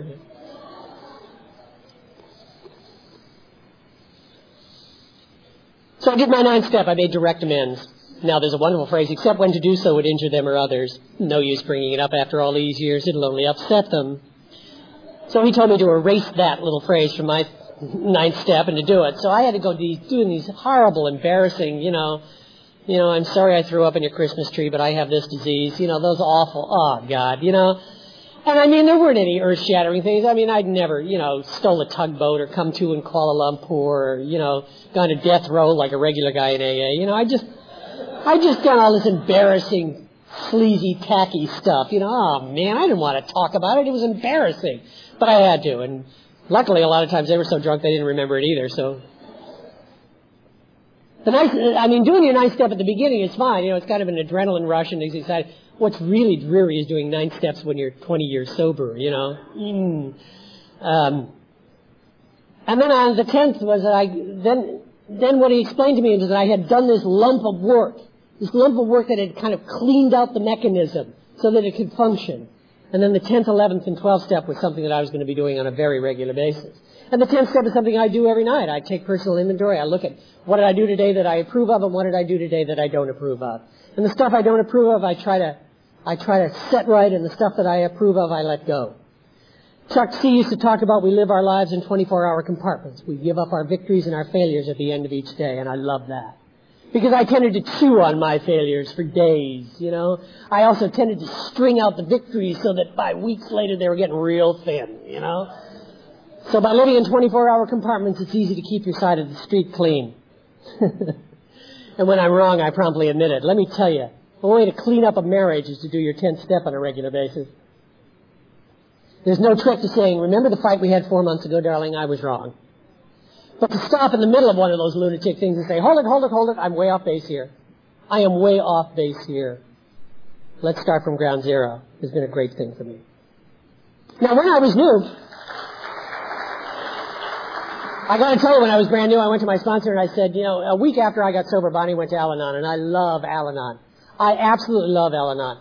So I did my 9th step. I made direct amends. Now, there's a wonderful phrase, except when to do so would injure them or others. No use bringing it up after all these years. It'll only upset them. So he told me to erase that little phrase from my 9th step and to do it. So I had to go doing these horrible, embarrassing, I'm sorry I threw up in your Christmas tree, but I have this disease. Those awful, oh, God, And I mean, there weren't any earth-shattering things. I mean, I'd never, stole a tugboat or come to in Kuala Lumpur or, gone to death row like a regular guy in AA. I just done all this embarrassing, sleazy, tacky stuff. Oh man, I didn't want to talk about it. It was embarrassing. But I had to. And luckily, a lot of times they were so drunk they didn't remember it either, so. Doing your 9 step at the beginning is fine. It's kind of an adrenaline rush and it's exciting. What's really dreary is doing 9 steps when you're 20 years sober, And then on the 10th was that then what he explained to me is that I had done this lump of work that had kind of cleaned out the mechanism so that it could function. And then the 10th, 11th, and 12th step was something that I was going to be doing on a very regular basis. And the 10th step is something I do every night. I take personal inventory. I look at what did I do today that I approve of and what did I do today that I don't approve of. And the stuff I don't approve of, I try to set right, and the stuff that I approve of, I let go. Chuck C. used to talk about we live our lives in 24-hour compartments. We give up our victories and our failures at the end of each day, and I love that. Because I tended to chew on my failures for days, I also tended to string out the victories so that by weeks later they were getting real thin, So by living in 24-hour compartments, it's easy to keep your side of the street clean. And when I'm wrong, I promptly admit it. Let me tell you, the only way to clean up a marriage is to do your 10th step on a regular basis. There's no trick to saying, remember the fight we had 4 months ago, darling? I was wrong. But to stop in the middle of one of those lunatic things and say, hold it, I'm way off base here. I am way off base here. Let's start from ground zero. Has been a great thing for me. Now, when I was new, I got to tell you, when I was brand new, I went to my sponsor and I said, a week after I got sober, Bonnie went to Al-Anon, and I love Al-Anon. I absolutely love Al-Anon.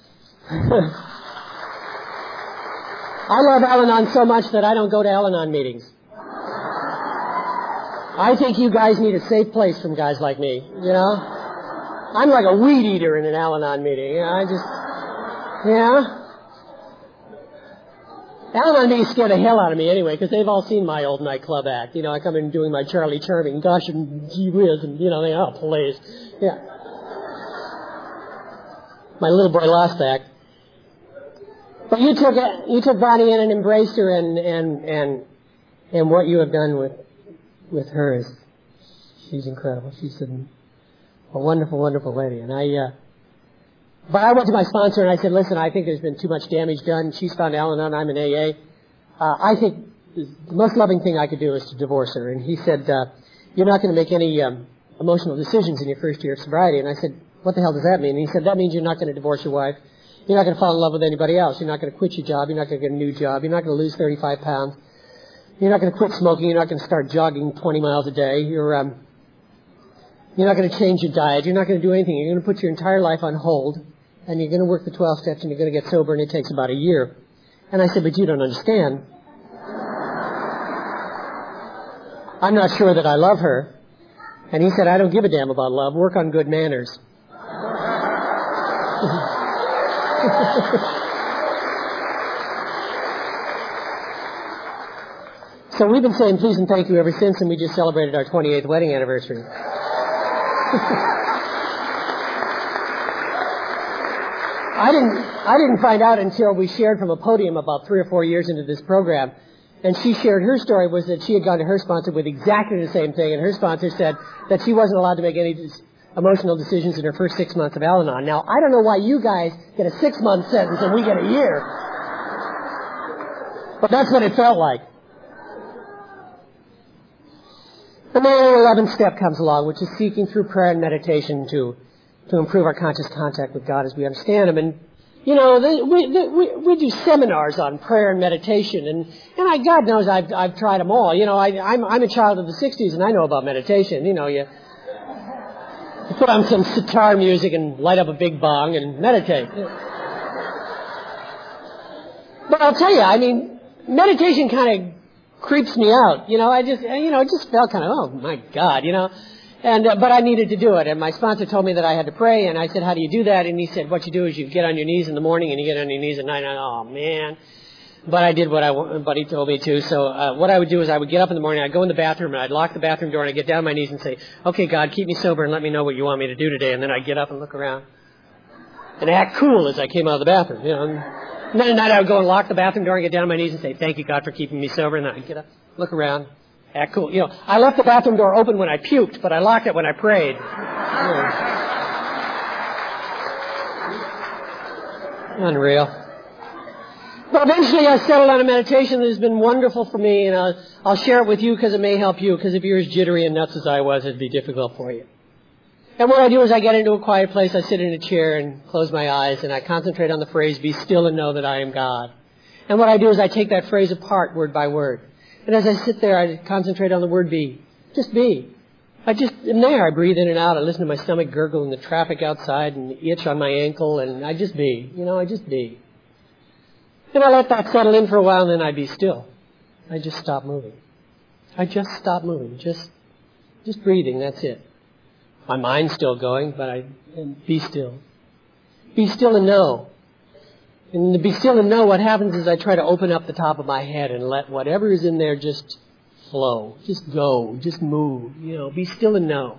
I love Al-Anon so much that I don't go to Al-Anon meetings. I think you guys need a safe place from guys like me, I'm like a weed eater in an Al-Anon meeting, Al-Anon meetings scare the hell out of me anyway, because they've all seen my old nightclub act. I come in doing my Charlie Charming, gosh and gee whiz, and, they, oh, please. Yeah. My little boy lost act. But you took Bonnie in and embraced her, and what you have done with her is, she's incredible. She's a wonderful, wonderful lady. But I went to my sponsor and I said, listen, I think there's been too much damage done. She's found Al-Anon, I'm in AA. I think the most loving thing I could do is to divorce her. And he said, you're not going to make any emotional decisions in your first year of sobriety. And I said, what the hell does that mean? And he said, that means you're not going to divorce your wife. You're not going to fall in love with anybody else. You're not going to quit your job. You're not going to get a new job. You're not going to lose 35 pounds. You're not going to quit smoking. You're not going to start jogging 20 miles a day. You're not going to change your diet. You're not going to do anything. You're going to put your entire life on hold, and you're going to work the 12 steps, and you're going to get sober, and it takes about a year. And I said, but you don't understand. I'm not sure that I love her. And he said, I don't give a damn about love. Work on good manners. So we've been saying please and thank you ever since, and we just celebrated our 28th wedding anniversary. I didn't find out until we shared from a podium about 3 or 4 years into this program. And she shared her story was that she had gone to her sponsor with exactly the same thing, and her sponsor said that she wasn't allowed to make any emotional decisions in her first 6 months of Al-Anon. Now, I don't know why you guys get a 6-month sentence and we get a year. But that's what it felt like. And then the 11th step comes along, which is seeking through prayer and meditation to improve our conscious contact with God as we understand Him. And, you know, we do seminars on prayer and meditation, and God knows I've tried them all. You know, I'm a child of the 60s, and I know about meditation. You know, you put on some sitar music and light up a big bong and meditate. But I'll tell you, I mean, meditation kind of creeps me out. You know, it just felt kind of, oh my God, you know. And but I needed to do it, and my sponsor told me that I had to pray, and I said, how do you do that? And he said, what you do is you get on your knees in the morning and you get on your knees at night. And oh man. But I did what he told me to. So what I would do is I would get up in the morning, I'd go in the bathroom, and I'd lock the bathroom door, and I'd get down on my knees and say, okay, God, keep me sober and let me know what you want me to do today. And then I'd get up and look around and act cool as I came out of the bathroom, you know. And then at night I would go and lock the bathroom door and get down on my knees and say, thank you, God, for keeping me sober. And then I'd get up, look around, act cool. You know, I left the bathroom door open when I puked, but I locked it when I prayed. Unreal. But eventually I settled on a meditation that has been wonderful for me, and I'll share it with you because it may help you, because if you're as jittery and nuts as I was, it'd be difficult for you. And what I do is I get into a quiet place, I sit in a chair and close my eyes, and I concentrate on the phrase, be still and know that I am God. And what I do is I take that phrase apart word by word. And as I sit there, I concentrate on the word be. Just be. I just am there. I breathe in and out. I listen to my stomach gurgle and the traffic outside and the itch on my ankle, and I just be. You know, I just be. And I let that settle in for a while, and then I be still. I just stop moving. I just stop moving. Just breathing, that's it. My mind's still going, but I be still. Be still and know. And to be still and know, what happens is I try to open up the top of my head and let whatever is in there just flow. Just go. Just move. You know, be still and know.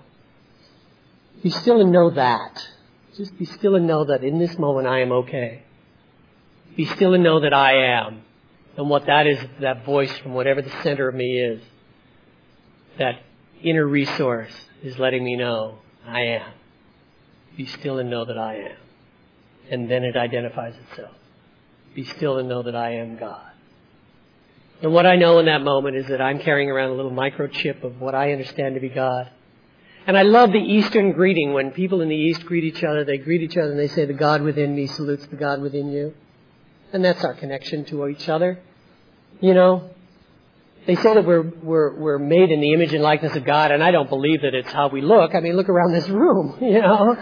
Be still and know that. Just be still and know that in this moment I am okay. Be still and know that I am. And what that is, that voice from whatever the center of me is, that inner resource is letting me know I am. Be still and know that I am. And then it identifies itself. Be still and know that I am God. And what I know in that moment is that I'm carrying around a little microchip of what I understand to be God. And I love the Eastern greeting. When people in the East greet each other, they greet each other and they say, the God within me salutes the God within you. And that's our connection to each other. You know, they say that we're made in the image and likeness of God, and I don't believe that it's how we look. I mean, look around this room, you know.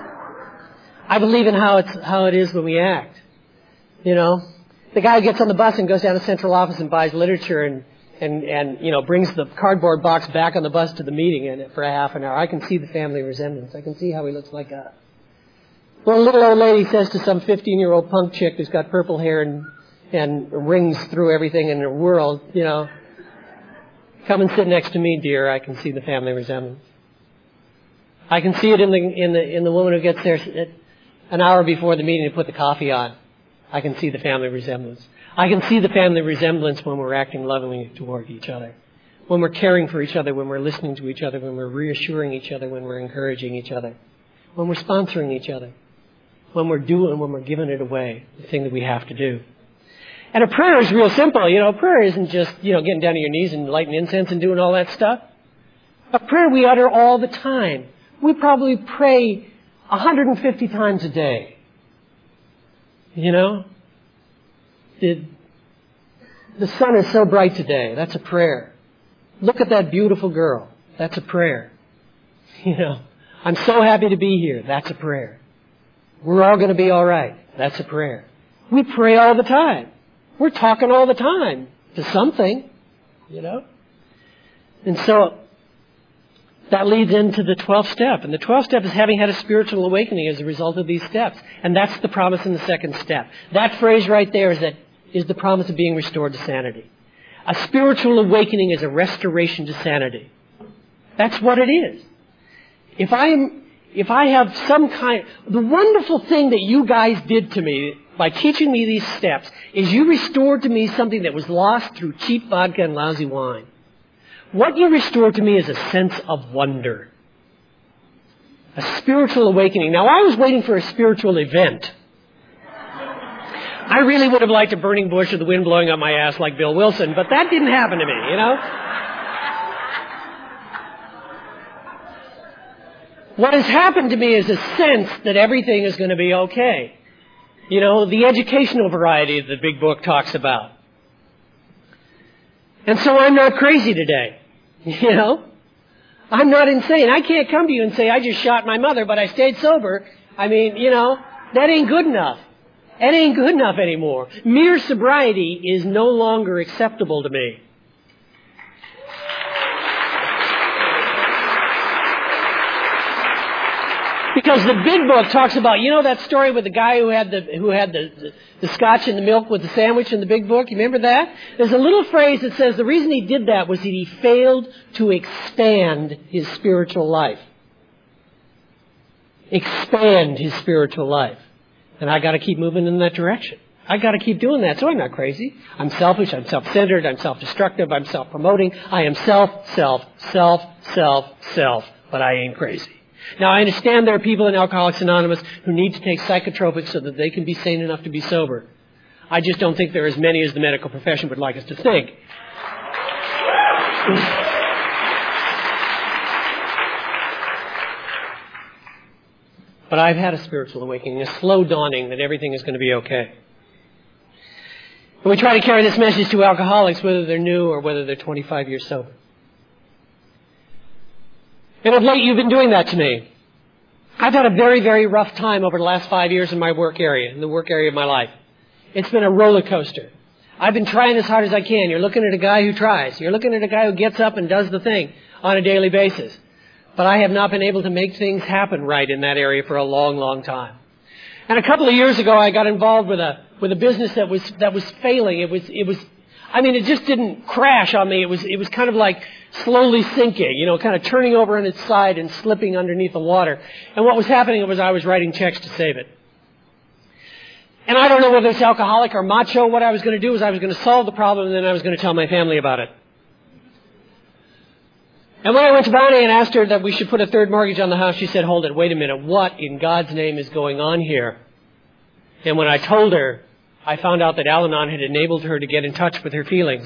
I believe in how it is when we act. You know, the guy who gets on the bus and goes down to central office and buys literature and you know, brings the cardboard box back on the bus to the meeting for a half an hour. I can see the family resemblance. I can see how he looks like us. Well, a little old lady says to some 15-year-old punk chick who's got purple hair and rings through everything in her world, you know, come and sit next to me, dear. I can see the family resemblance. I can see it in the woman who gets there an hour before the meeting to put the coffee on. I can see the family resemblance. I can see the family resemblance when we're acting lovingly toward each other, when we're caring for each other, when we're listening to each other, when we're reassuring each other, when we're encouraging each other, when we're sponsoring each other, when we're giving it away, the thing that we have to do. And a prayer is real simple. You know, prayer isn't just, you know, getting down on your knees and lighting incense and doing all that stuff. A prayer we utter all the time. We probably pray 150 times a day. You know? The sun is so bright today. That's a prayer. Look at that beautiful girl. That's a prayer. You know? I'm so happy to be here. That's a prayer. We're all going to be all right. That's a prayer. We pray all the time. We're talking all the time to something, you know. And so that leads into the 12th step. And the 12th step is having had a spiritual awakening as a result of these steps. And that's the promise in the second step. That phrase right there is the promise of being restored to sanity. A spiritual awakening is a restoration to sanity. That's what it is. If I have some kind... The wonderful thing that you guys did to me by teaching me these steps is you restored to me something that was lost through cheap vodka and lousy wine. What you restored to me is a sense of wonder. A spiritual awakening. Now, I was waiting for a spiritual event. I really would have liked a burning bush or the wind blowing up my ass like Bill Wilson, but that didn't happen to me, you know? What has happened to me is a sense that everything is going to be okay. You know, the educational variety that the big book talks about. And so I'm not crazy today. You know? I'm not insane. I can't come to you and say, I just shot my mother, but I stayed sober. I mean, you know, that ain't good enough. That ain't good enough anymore. Mere sobriety is no longer acceptable to me. Because the big book talks about, you know that story with the guy who had the scotch and the milk with the sandwich in the big book? You remember that? There's a little phrase that says the reason he did that was that he failed to expand his spiritual life. Expand his spiritual life. And I got to keep moving in that direction. I got to keep doing that, so I'm not crazy. I'm selfish, I'm self-centered, I'm self-destructive, I'm self-promoting. I am self, but I ain't crazy. Now, I understand there are people in Alcoholics Anonymous who need to take psychotropics so that they can be sane enough to be sober. I just don't think there are as many as the medical profession would like us to think. But I've had a spiritual awakening, a slow dawning that everything is going to be okay. And we try to carry this message to alcoholics, whether they're new or whether they're 25 years sober. And of late, you've been doing that to me. I've had a very, very rough time over the last 5 years in my work area, in the work area of my life. It's been a roller coaster. I've been trying as hard as I can. You're looking at a guy who tries. You're looking at a guy who gets up and does the thing on a daily basis. But I have not been able to make things happen right in that area for a long, long time. And a couple of years ago, I got involved with a business that was failing. It just didn't crash on me. It was kind of like slowly sinking, kind of turning over on its side and slipping underneath the water. And what was happening was I was writing checks to save it. And I don't know whether it's alcoholic or macho. What I was going to do is I was going to solve the problem, and then I was going to tell my family about it. And when I went to Bonnie and asked her that we should put a third mortgage on the house, she said, hold it, wait a minute, what in God's name is going on here? And when I told her, I found out that Al-Anon had enabled her to get in touch with her feelings.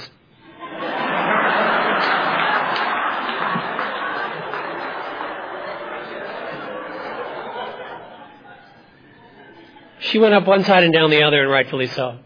She went up one side and down the other, and rightfully so.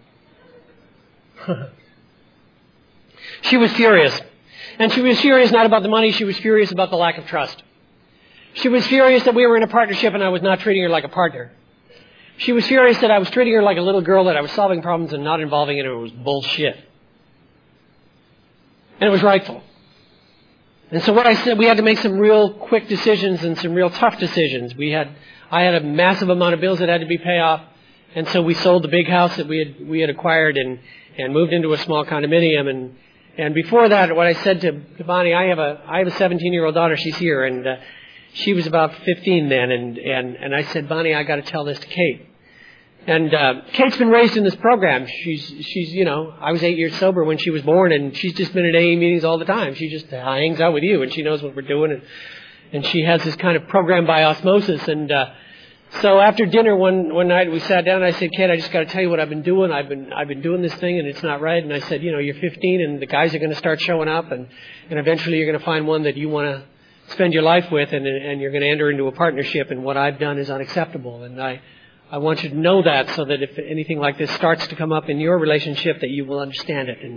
She was furious. And she was furious not about the money, she was furious about the lack of trust. She was furious that we were in a partnership and I was not treating her like a partner. She was furious that I was treating her like a little girl, that I was solving problems and not involving her. It was bullshit. And it was rightful. And so what I said, we had to make some real quick decisions and some real tough decisions. I had a massive amount of bills that had to be paid off. And so we sold the big house that we had acquired and moved into a small condominium. And before that, what I said to Bonnie, I have a 17-year-old daughter. She's here, and she was about 15 then. And I said, Bonnie, I got to tell this to Kate. And Kate's been raised in this program. She's I was 8 years sober when she was born, and she's just been at AA meetings all the time. She just hangs out with you, and she knows what we're doing, and she has this kind of program by osmosis. And so after dinner one night, we sat down, and I said, Kate, I just got to tell you what I've been doing. I've been doing this thing, and it's not right. And I said, you're 15, and the guys are going to start showing up, and eventually you're going to find one that you want to spend your life with, and you're going to enter into a partnership, and what I've done is unacceptable. And I want you to know that, so that if anything like this starts to come up in your relationship, that you will understand it.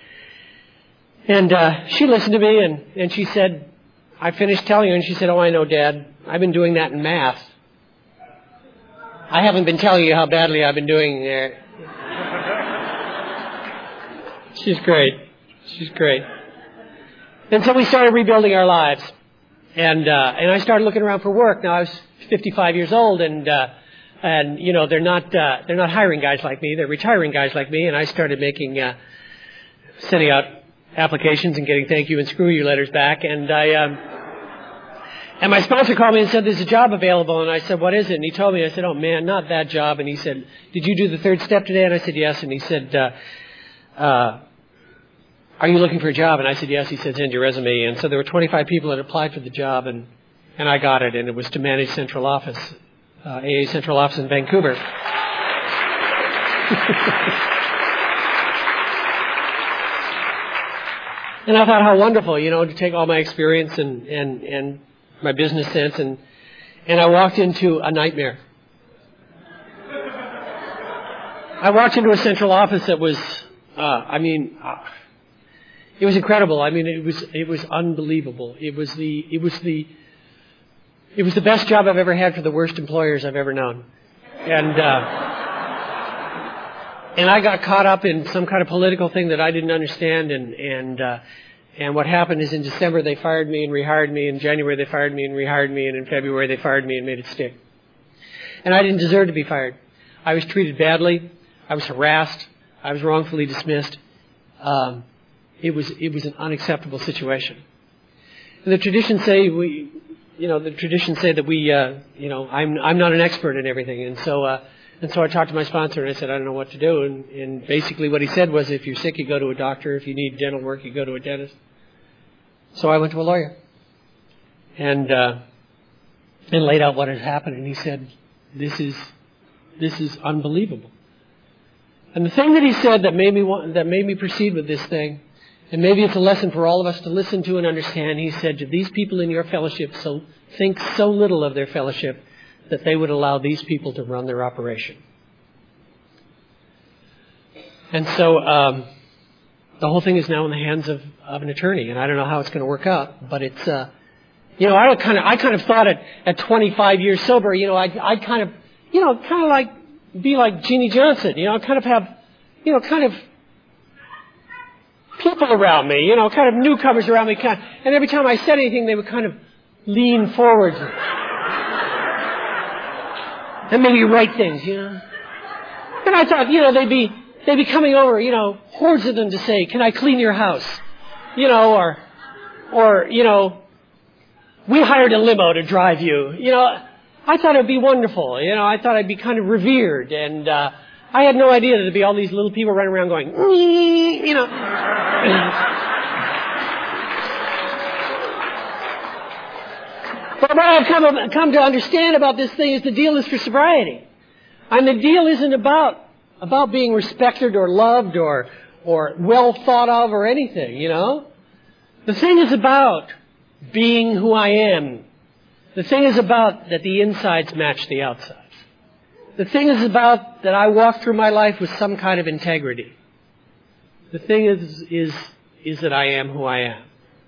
And she listened to me, and she said, I finished telling her, and she said, oh, I know, Dad. I've been doing that in math. I haven't been telling you how badly I've been doing there. She's great. She's great. And so we started rebuilding our lives. And I started looking around for work. Now, I was 55 years old, and they're not hiring guys like me. They're retiring guys like me. And I started sending out applications and getting thank you and screw you letters back. And my sponsor called me and said, there's a job available. And I said, what is it? And he told me. I said, oh, man, not that job. And he said, did you do the third step today? And I said, yes. And he said, are you looking for a job? And I said, yes. He said, send your resume. And so there were 25 people that applied for the job, and I got it. And it was to manage central office, AA central office in Vancouver. And I thought how wonderful, to take all my experience and my business sense, and I walked into a nightmare. I walked into a central office that was, it was incredible. It was unbelievable. It was the best job I've ever had for the worst employers I've ever known. And I got caught up in some kind of political thing that I didn't understand, and what happened is in December they fired me and rehired me, in January they fired me and rehired me, and in February they fired me and made it stick. And I didn't deserve to be fired. I was treated badly. I was harassed. I was wrongfully dismissed. It was an unacceptable situation. And the traditions say that I'm not an expert in everything, and so And so I talked to my sponsor and I said, I don't know what to do. And basically what he said was, if you're sick, you go to a doctor. If you need dental work, you go to a dentist. So I went to a lawyer and laid out what had happened. And he said, this is unbelievable. And the thing that he said that made me proceed with this thing, and maybe it's a lesson for all of us to listen to and understand, he said, do these people in your fellowship think so little of their fellowship that they would allow these people to run their operation? And so the whole thing is now in the hands of an attorney, and I don't know how it's going to work out, but it's I kind of thought at 25 years sober, I'd kind of like be like Jeannie Johnson, kind of have, kind of people around me, kind of newcomers around me, and every time I said anything, they would kind of lean forward and maybe write things, And I thought, they'd be coming over, hordes of them to say, can I clean your house? Or we hired a limo to drive you. I thought it would be wonderful. I thought I'd be kind of revered. And I had no idea that there'd be all these little people running around going, But what I've come to understand about this thing is the deal is for sobriety. And the deal isn't about being respected or loved or well thought of or anything, The thing is about being who I am. The thing is about that the insides match the outsides. The thing is about that I walk through my life with some kind of integrity. The thing is that I am who I am.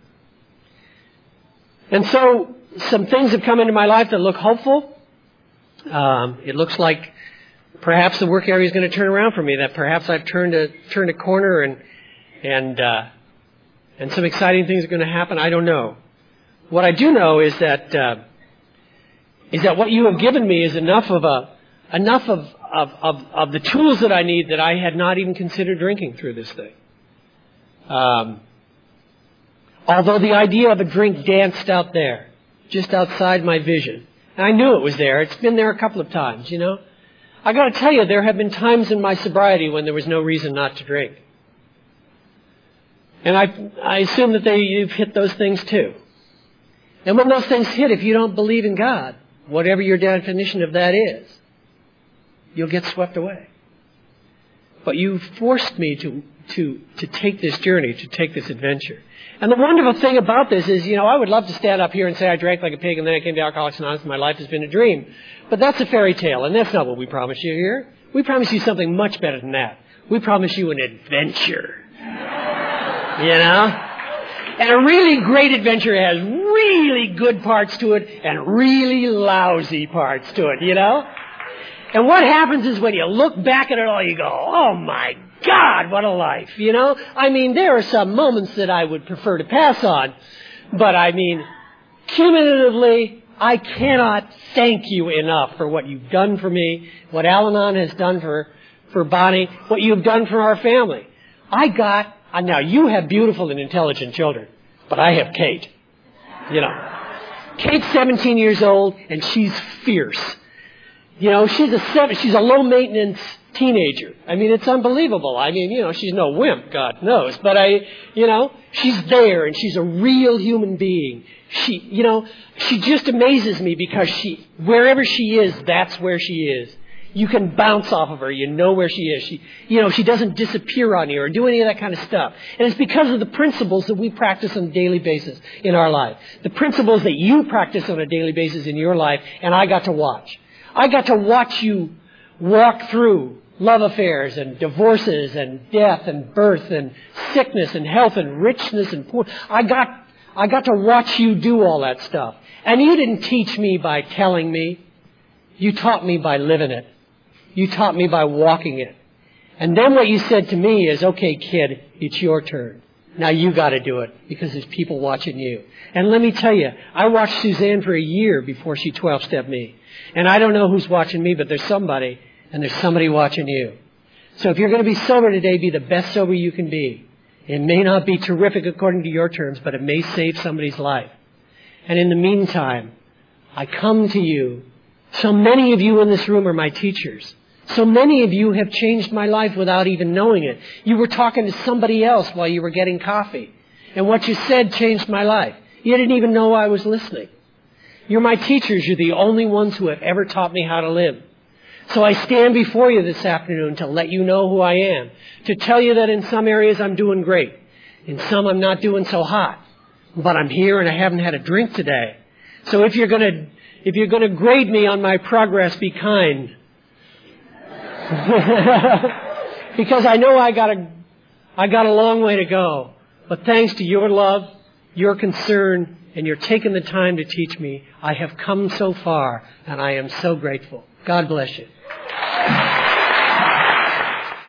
And so some things have come into my life that look hopeful. It looks like perhaps the work area is going to turn around for me, that perhaps I've turned a corner and some exciting things are going to happen. I don't know. What I do know is that what you have given me is enough of the tools that I need that I had not even considered drinking through this thing. Although the idea of a drink danced out there, just outside my vision. And I knew it was there. It's been there a couple of times, I got to tell you, there have been times in my sobriety when there was no reason not to drink. And I assume that you've hit those things too. And when those things hit, if you don't believe in God, whatever your definition of that is, you'll get swept away. But you forced me to take this journey, to take this adventure. And the wonderful thing about this is, I would love to stand up here and say I drank like a pig and then I came to Alcoholics Anonymous and my life has been a dream. But that's a fairy tale, and that's not what we promise you here. We promise you something much better than that. We promise you an adventure. And a really great adventure has really good parts to it and really lousy parts to it, And what happens is when you look back at it all, you go, oh my God, what a life, there are some moments that I would prefer to pass on, but cumulatively, I cannot thank you enough for what you've done for me, what Al-Anon has done for Bonnie, what you've done for our family. Now you have beautiful and intelligent children, but I have Kate. Kate's 17 years old and she's fierce. She's a low maintenance teenager. It's unbelievable. She's no wimp, God knows, but she's there and she's a real human being. She just amazes me because wherever she is, that's where she is. You can bounce off of her. You know where she is. She doesn't disappear on you or do any of that kind of stuff. And it's because of the principles that we practice on a daily basis in our life. The principles that you practice on a daily basis in your life, and I got to watch. I got to watch you walk through love affairs and divorces and death and birth and sickness and health and richness and poor. I got to watch you do all that stuff. And you didn't teach me by telling me. You taught me by living it. You taught me by walking it. And then what you said to me is, okay, kid, it's your turn. Now you got to do it because there's people watching you. And let me tell you, I watched Suzanne for a year before she 12-stepped me. And I don't know who's watching me, but there's somebody, and there's somebody watching you. So if you're going to be sober today, be the best sober you can be. It may not be terrific according to your terms, but it may save somebody's life. And in the meantime, I come to you. So many of you in this room are my teachers. So many of you have changed my life without even knowing it. You were talking to somebody else while you were getting coffee. And what you said changed my life. You didn't even know I was listening. You're my teachers. You're the only ones who have ever taught me how to live. So I stand before you this afternoon to let you know who I am. To tell you that in some areas I'm doing great. In some I'm not doing so hot. But I'm here and I haven't had a drink today. So if you're going to grade me on my progress, be kind. Because I know I got a long way to go. But thanks to your love, your concern, and your taking the time to teach me, I have come so far, and I am so grateful. God bless you.